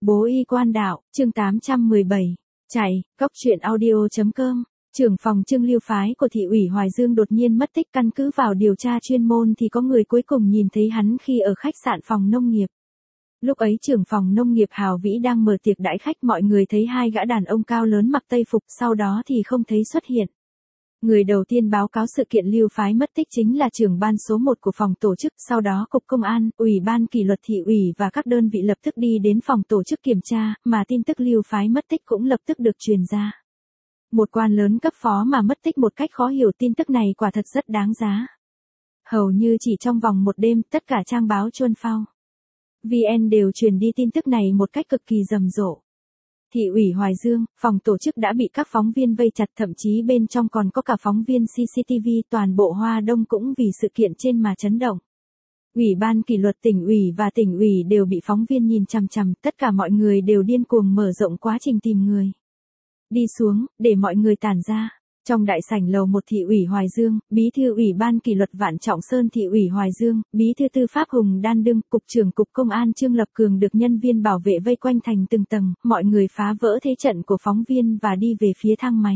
Bố y quan đạo, chương 817. Chạy, góc truyện audio.com. Trưởng phòng Trương Lưu phái của thị ủy Hoài Dương đột nhiên mất tích, căn cứ vào điều tra chuyên môn thì có người cuối cùng nhìn thấy hắn khi ở khách sạn phòng nông nghiệp. Lúc ấy trưởng phòng nông nghiệp Hào Vĩ đang mở tiệc đãi khách, mọi người thấy hai gã đàn ông cao lớn mặc tây phục, sau đó thì không thấy xuất hiện. Người đầu tiên báo cáo sự kiện Lưu phái mất tích chính là trưởng ban số 1 của phòng tổ chức, sau đó Cục Công an, Ủy ban kỷ luật thị ủy và các đơn vị lập tức đi đến phòng tổ chức kiểm tra, mà tin tức Lưu phái mất tích cũng lập tức được truyền ra. Một quan lớn cấp phó mà mất tích một cách khó hiểu, tin tức này quả thật rất đáng giá. Hầu như chỉ trong vòng một đêm, tất cả trang báo Chuân Phao VN đều truyền đi tin tức này một cách cực kỳ rầm rộ. Thị ủy Hoài Dương, phòng tổ chức đã bị các phóng viên vây chặt, thậm chí bên trong còn có cả phóng viên CCTV, toàn bộ Hoa Đông cũng vì sự kiện trên mà chấn động. Ủy ban kỷ luật tỉnh ủy và tỉnh ủy đều bị phóng viên nhìn chằm chằm, tất cả mọi người đều điên cuồng mở rộng quá trình tìm người. Đi xuống, để mọi người tản ra. Trong đại sảnh lầu 1 thị ủy Hoài Dương, bí thư ủy ban kỷ luật Vạn Trọng Sơn thị ủy Hoài Dương, bí thư tư pháp Hùng Đan Đương, cục trưởng cục công an Trương Lập Cường được nhân viên bảo vệ vây quanh thành từng tầng, mọi người phá vỡ thế trận của phóng viên và đi về phía thang máy.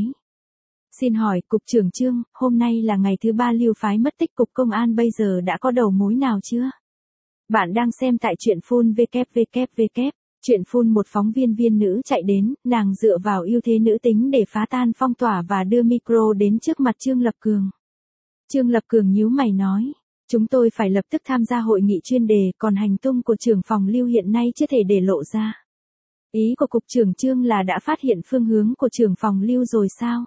Xin hỏi, cục trưởng Trương, hôm nay là ngày thứ 3 Lưu phái mất tích, cục công an bây giờ đã có đầu mối nào chưa? Bạn đang xem tại truyện phun www. Chuyện phun, một phóng viên nữ chạy đến, nàng dựa vào ưu thế nữ tính để phá tan phong tỏa và đưa micro đến trước mặt Trương Lập Cường. Trương Lập Cường nhíu mày nói, chúng tôi phải lập tức tham gia hội nghị chuyên đề, còn hành tung của trưởng phòng Lưu hiện nay chưa thể để lộ ra. Ý của cục trưởng Trương là đã phát hiện phương hướng của trưởng phòng Lưu rồi sao?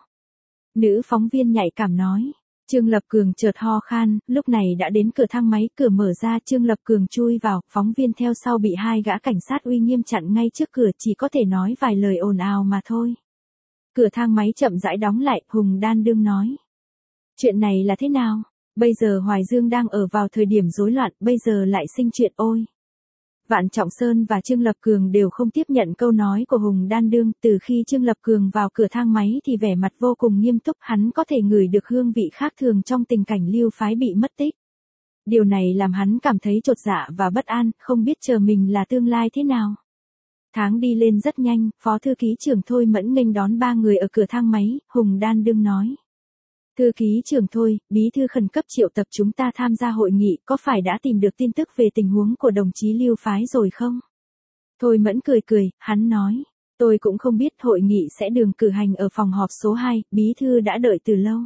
Nữ phóng viên nhạy cảm nói. Trương Lập Cường chợt ho khan, lúc này đã đến cửa thang máy, cửa mở ra, Trương Lập Cường chui vào, phóng viên theo sau bị hai gã cảnh sát uy nghiêm chặn ngay trước cửa, chỉ có thể nói vài lời ồn ào mà thôi. Cửa thang máy chậm rãi đóng lại, Hùng Đan Đương nói. Chuyện này là thế nào? Bây giờ Hoài Dương đang ở vào thời điểm rối loạn, bây giờ lại sinh chuyện ôi. Vạn Trọng Sơn và Trương Lập Cường đều không tiếp nhận câu nói của Hùng Đan Đương, từ khi Trương Lập Cường vào cửa thang máy thì vẻ mặt vô cùng nghiêm túc, hắn có thể ngửi được hương vị khác thường trong tình cảnh Lưu phái bị mất tích. Điều này làm hắn cảm thấy chột dạ và bất an, không biết chờ mình là tương lai thế nào. Tháng đi lên rất nhanh, Phó Thư ký trưởng Thôi Mẫn nghênh đón ba người ở cửa thang máy, Hùng Đan Đương nói. Thư ký trưởng Thôi, bí thư khẩn cấp triệu tập chúng ta tham gia hội nghị, có phải đã tìm được tin tức về tình huống của đồng chí Lưu phái rồi không? Thôi Mẫn cười, hắn nói, tôi cũng không biết, hội nghị sẽ được cử hành ở phòng họp số 2, bí thư đã đợi từ lâu.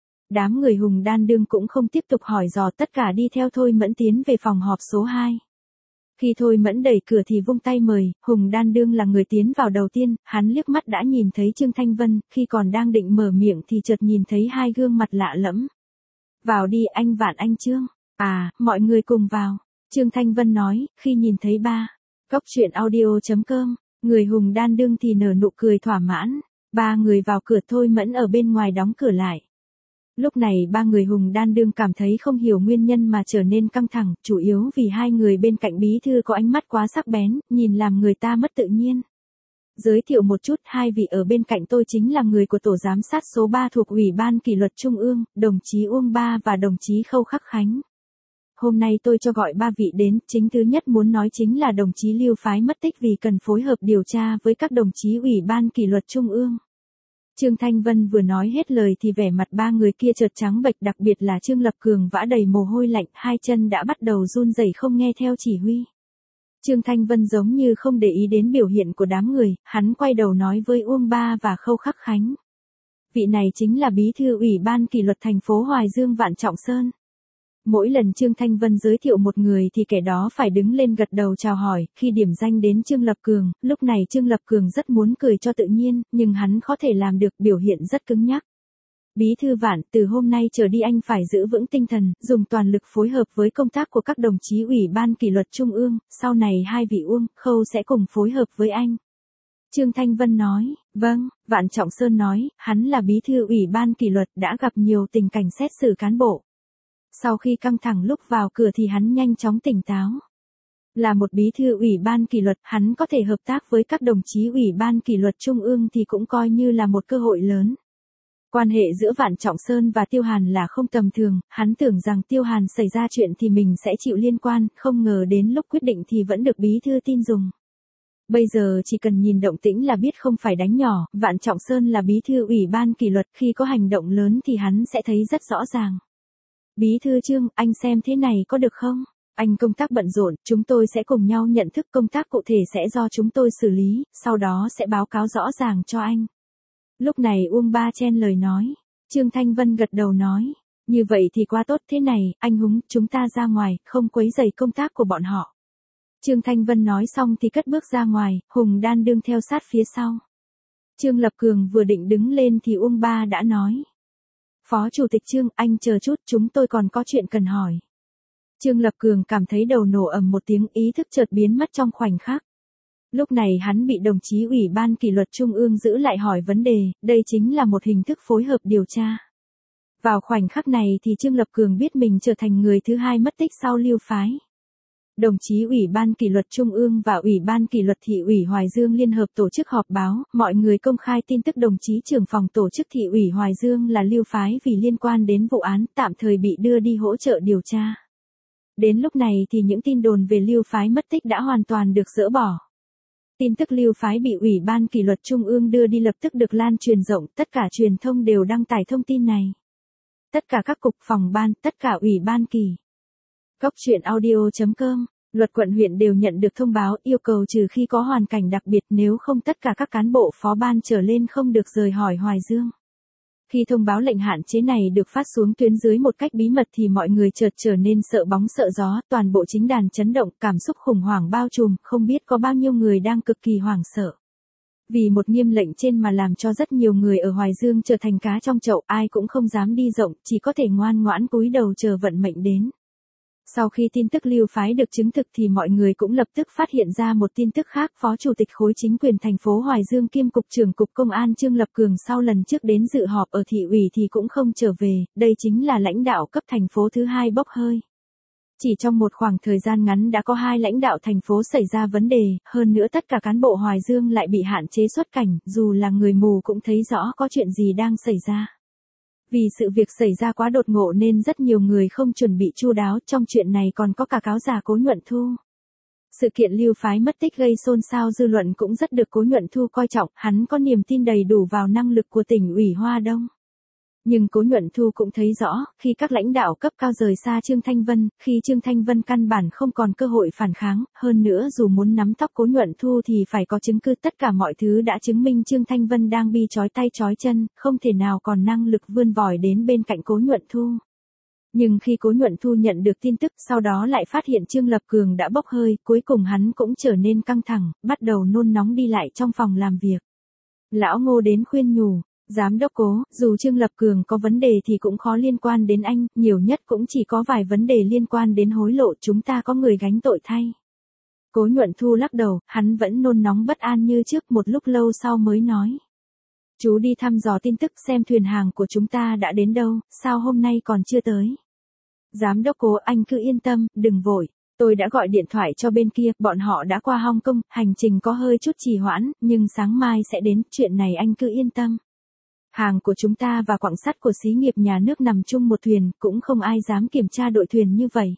Đám người Hùng Đan Đương cũng không tiếp tục hỏi dò, tất cả đi theo Thôi Mẫn tiến về phòng họp số 2. Khi Thôi Mẫn đẩy cửa thì vung tay mời, Hùng Đan Đương là người tiến vào đầu tiên, hắn liếc mắt đã nhìn thấy Trương Thanh Vân, khi còn đang định mở miệng thì chợt nhìn thấy hai gương mặt lạ lẫm. Vào đi anh Vạn, anh Trương. À, mọi người cùng vào. Trương Thanh Vân nói, khi nhìn thấy ba. Góc truyện audio.com, người Hùng Đan Đương thì nở nụ cười thỏa mãn. Ba người vào cửa, Thôi Mẫn ở bên ngoài đóng cửa lại. Lúc này ba người Hùng Đan Đương cảm thấy không hiểu nguyên nhân mà trở nên căng thẳng, chủ yếu vì hai người bên cạnh bí thư có ánh mắt quá sắc bén, nhìn làm người ta mất tự nhiên. Giới thiệu một chút, hai vị ở bên cạnh tôi chính là người của tổ giám sát số 3 thuộc Ủy ban kỷ luật Trung ương, đồng chí Uông Ba và đồng chí Khâu Khắc Khánh. Hôm nay tôi cho gọi ba vị đến, chính thứ nhất muốn nói chính là đồng chí Lưu phái mất tích vì cần phối hợp điều tra với các đồng chí Ủy ban kỷ luật Trung ương. Trương Thanh Vân vừa nói hết lời thì vẻ mặt ba người kia chợt trắng bệch, đặc biệt là Trương Lập Cường vã đầy mồ hôi lạnh, hai chân đã bắt đầu run rẩy không nghe theo chỉ huy. Trương Thanh Vân giống như không để ý đến biểu hiện của đám người, hắn quay đầu nói với Uông Ba và Khâu Khắc Khánh. Vị này chính là bí thư Ủy ban kỷ luật thành phố Hoài Dương Vạn Trọng Sơn. Mỗi lần Trương Thanh Vân giới thiệu một người thì kẻ đó phải đứng lên gật đầu chào hỏi, khi điểm danh đến Trương Lập Cường, lúc này Trương Lập Cường rất muốn cười cho tự nhiên, nhưng hắn có thể làm được, biểu hiện rất cứng nhắc. Bí thư Vạn, từ hôm nay trở đi anh phải giữ vững tinh thần, dùng toàn lực phối hợp với công tác của các đồng chí Ủy ban kỷ luật Trung ương, sau này hai vị Uông, Khâu sẽ cùng phối hợp với anh. Trương Thanh Vân nói, vâng, Vạn Trọng Sơn nói, hắn là bí thư Ủy ban kỷ luật đã gặp nhiều tình cảnh xét xử cán bộ. Sau khi căng thẳng lúc vào cửa thì hắn nhanh chóng tỉnh táo. Là một bí thư Ủy ban kỷ luật, hắn có thể hợp tác với các đồng chí Ủy ban kỷ luật Trung ương thì cũng coi như là một cơ hội lớn. Quan hệ giữa Vạn Trọng Sơn và Tiêu Hàn là không tầm thường, hắn tưởng rằng Tiêu Hàn xảy ra chuyện thì mình sẽ chịu liên quan, không ngờ đến lúc quyết định thì vẫn được bí thư tin dùng. Bây giờ chỉ cần nhìn động tĩnh là biết không phải đánh nhỏ, Vạn Trọng Sơn là bí thư ủy ban kỷ luật, khi có hành động lớn thì hắn sẽ thấy rất rõ ràng. Bí thư Trương, anh xem thế này có được không? Anh công tác bận rộn, chúng tôi sẽ cùng nhau nhận thức công tác cụ thể sẽ do chúng tôi xử lý, sau đó sẽ báo cáo rõ ràng cho anh. Lúc này Uông Ba chen lời nói. Trương Thanh Vân gật đầu nói. Như vậy thì quá tốt, thế này, anh Húng, chúng ta ra ngoài, không quấy rầy công tác của bọn họ. Trương Thanh Vân nói xong thì cất bước ra ngoài, Hùng Đan đương theo sát phía sau. Trương Lập Cường vừa định đứng lên thì Uông Ba đã nói. Phó Chủ tịch Trương, anh chờ chút, chúng tôi còn có chuyện cần hỏi. Trương Lập Cường cảm thấy đầu nổ ầm một tiếng, ý thức chợt biến mất trong khoảnh khắc. Lúc này hắn bị đồng chí Ủy ban kỷ luật Trung ương giữ lại hỏi vấn đề, đây chính là một hình thức phối hợp điều tra. Vào khoảnh khắc này thì Trương Lập Cường biết mình trở thành người thứ hai mất tích sau Lưu phái. Đồng chí Ủy ban kỷ luật Trung ương và Ủy ban kỷ luật thị ủy Hoài Dương liên hợp tổ chức họp báo, mọi người công khai tin tức đồng chí trưởng phòng tổ chức thị ủy Hoài Dương là Lưu phái vì liên quan đến vụ án tạm thời bị đưa đi hỗ trợ điều tra. Đến lúc này thì những tin đồn về Lưu phái mất tích đã hoàn toàn được dỡ bỏ. Tin tức Lưu phái bị Ủy ban kỷ luật Trung ương đưa đi lập tức được lan truyền rộng, tất cả truyền thông đều đăng tải thông tin này. Tất cả các cục phòng ban, tất cả ủy ban kỳ. Góc truyện audio.com, luật quận huyện đều nhận được thông báo yêu cầu trừ khi có hoàn cảnh đặc biệt, nếu không tất cả các cán bộ phó ban trở lên không được rời khỏi Hoài Dương. Khi thông báo lệnh hạn chế này được phát xuống tuyến dưới một cách bí mật thì mọi người chợt trở nên sợ bóng sợ gió, toàn bộ chính đàn chấn động, cảm xúc khủng hoảng bao trùm, không biết có bao nhiêu người đang cực kỳ hoảng sợ. Vì một nghiêm lệnh trên mà làm cho rất nhiều người ở Hoài Dương trở thành cá trong chậu, ai cũng không dám đi rộng, chỉ có thể ngoan ngoãn cúi đầu chờ vận mệnh đến. Sau khi tin tức Lưu phái được chứng thực thì mọi người cũng lập tức phát hiện ra một tin tức khác, Phó Chủ tịch khối chính quyền thành phố Hoài Dương kiêm Cục trưởng Cục Công an Trương Lập Cường sau lần trước đến dự họp ở thị ủy thì cũng không trở về, đây chính là lãnh đạo cấp thành phố thứ hai bốc hơi. Chỉ trong một khoảng thời gian ngắn đã có 2 lãnh đạo thành phố xảy ra vấn đề, hơn nữa tất cả cán bộ Hoài Dương lại bị hạn chế xuất cảnh, dù là người mù cũng thấy rõ có chuyện gì đang xảy ra. Vì sự việc xảy ra quá đột ngột nên rất nhiều người không chuẩn bị chu đáo, trong chuyện này còn có cả cáo già Cố Nhuận Thu. Sự kiện Lưu phái mất tích gây xôn xao dư luận cũng rất được Cố Nhuận Thu coi trọng, hắn có niềm tin đầy đủ vào năng lực của tỉnh ủy Hoa Đông. Nhưng Cố Nhuận Thu cũng thấy rõ, khi các lãnh đạo cấp cao rời xa Trương Thanh Vân, khi Trương Thanh Vân căn bản không còn cơ hội phản kháng, hơn nữa dù muốn nắm tóc Cố Nhuận Thu thì phải có chứng cứ, tất cả mọi thứ đã chứng minh Trương Thanh Vân đang bị trói tay trói chân, không thể nào còn năng lực vươn vòi đến bên cạnh Cố Nhuận Thu. Nhưng khi Cố Nhuận Thu nhận được tin tức, sau đó lại phát hiện Trương Lập Cường đã bốc hơi, cuối cùng hắn cũng trở nên căng thẳng, bắt đầu nôn nóng đi lại trong phòng làm việc. Lão Ngô đến khuyên nhủ. Giám đốc Cố, dù Trương Lập Cường có vấn đề thì cũng khó liên quan đến anh, nhiều nhất cũng chỉ có vài vấn đề liên quan đến hối lộ, chúng ta có người gánh tội thay. Cố Nhuận Thu lắc đầu, hắn vẫn nôn nóng bất an như trước, một lúc lâu sau mới nói. Chú đi thăm dò tin tức xem thuyền hàng của chúng ta đã đến đâu, sao hôm nay còn chưa tới. Giám đốc Cố, anh cứ yên tâm, đừng vội. Tôi đã gọi điện thoại cho bên kia, bọn họ đã qua Hong Kong, hành trình có hơi chút trì hoãn, nhưng sáng mai sẽ đến, chuyện này anh cứ yên tâm. Hàng của chúng ta và quặng sắt của xí nghiệp nhà nước nằm chung một thuyền, cũng không ai dám kiểm tra đội thuyền như vậy.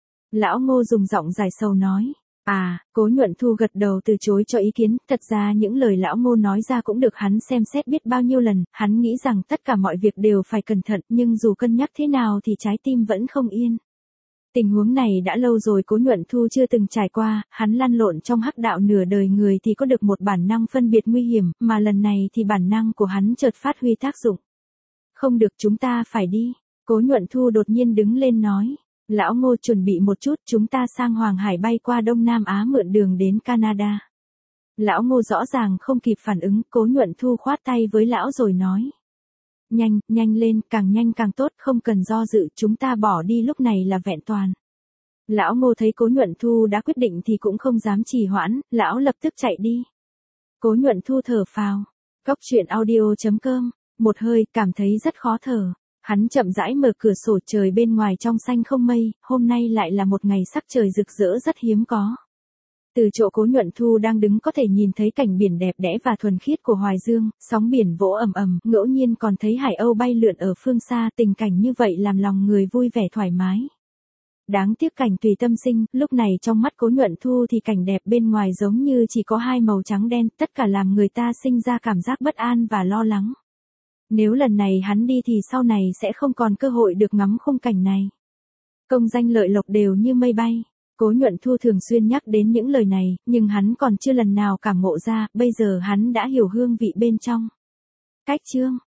Lão Ngô dùng giọng dài sầu nói. Cố Nhuận Thu gật đầu từ chối cho ý kiến, thật ra những lời lão Ngô nói ra cũng được hắn xem xét biết bao nhiêu lần, hắn nghĩ rằng tất cả mọi việc đều phải cẩn thận, nhưng dù cân nhắc thế nào thì trái tim vẫn không yên. Tình huống này đã lâu rồi Cố Nhuận Thu chưa từng trải qua, hắn lăn lộn trong hắc đạo nửa đời người thì có được một bản năng phân biệt nguy hiểm, mà lần này thì bản năng của hắn chợt phát huy tác dụng. Không được, chúng ta phải đi. Cố Nhuận Thu đột nhiên đứng lên nói. Lão Ngô, chuẩn bị một chút, chúng ta sang Hoàng Hải bay qua Đông Nam Á mượn đường đến Canada. Lão Ngô rõ ràng không kịp phản ứng, Cố Nhuận Thu khoát tay với lão rồi nói. Nhanh lên, càng nhanh càng tốt, không cần do dự, chúng ta bỏ đi lúc này là vẹn toàn. Lão Ngô thấy Cố Nhuận Thu đã quyết định thì cũng không dám trì hoãn, lão lập tức chạy đi. Cố Nhuận Thu thở phào. Góc truyện audio.com, một hơi, cảm thấy rất khó thở. Hắn chậm rãi mở cửa sổ, trời bên ngoài trong xanh không mây, hôm nay lại là một ngày sắc trời rực rỡ rất hiếm có. Từ chỗ Cố Nhuận Thu đang đứng có thể nhìn thấy cảnh biển đẹp đẽ và thuần khiết của Hoài Dương, sóng biển vỗ ầm ầm, ngẫu nhiên còn thấy hải âu bay lượn ở phương xa, tình cảnh như vậy làm lòng người vui vẻ thoải mái. Đáng tiếc cảnh tùy tâm sinh, lúc này trong mắt Cố Nhuận Thu thì cảnh đẹp bên ngoài giống như chỉ có hai màu trắng đen, tất cả làm người ta sinh ra cảm giác bất an và lo lắng. Nếu lần này hắn đi thì sau này sẽ không còn cơ hội được ngắm khung cảnh này. Công danh lợi lộc đều như mây bay. Cố Nhuận Thu thường xuyên nhắc đến những lời này, nhưng hắn còn chưa lần nào cảm ngộ ra, bây giờ hắn đã hiểu hương vị bên trong. Cách chương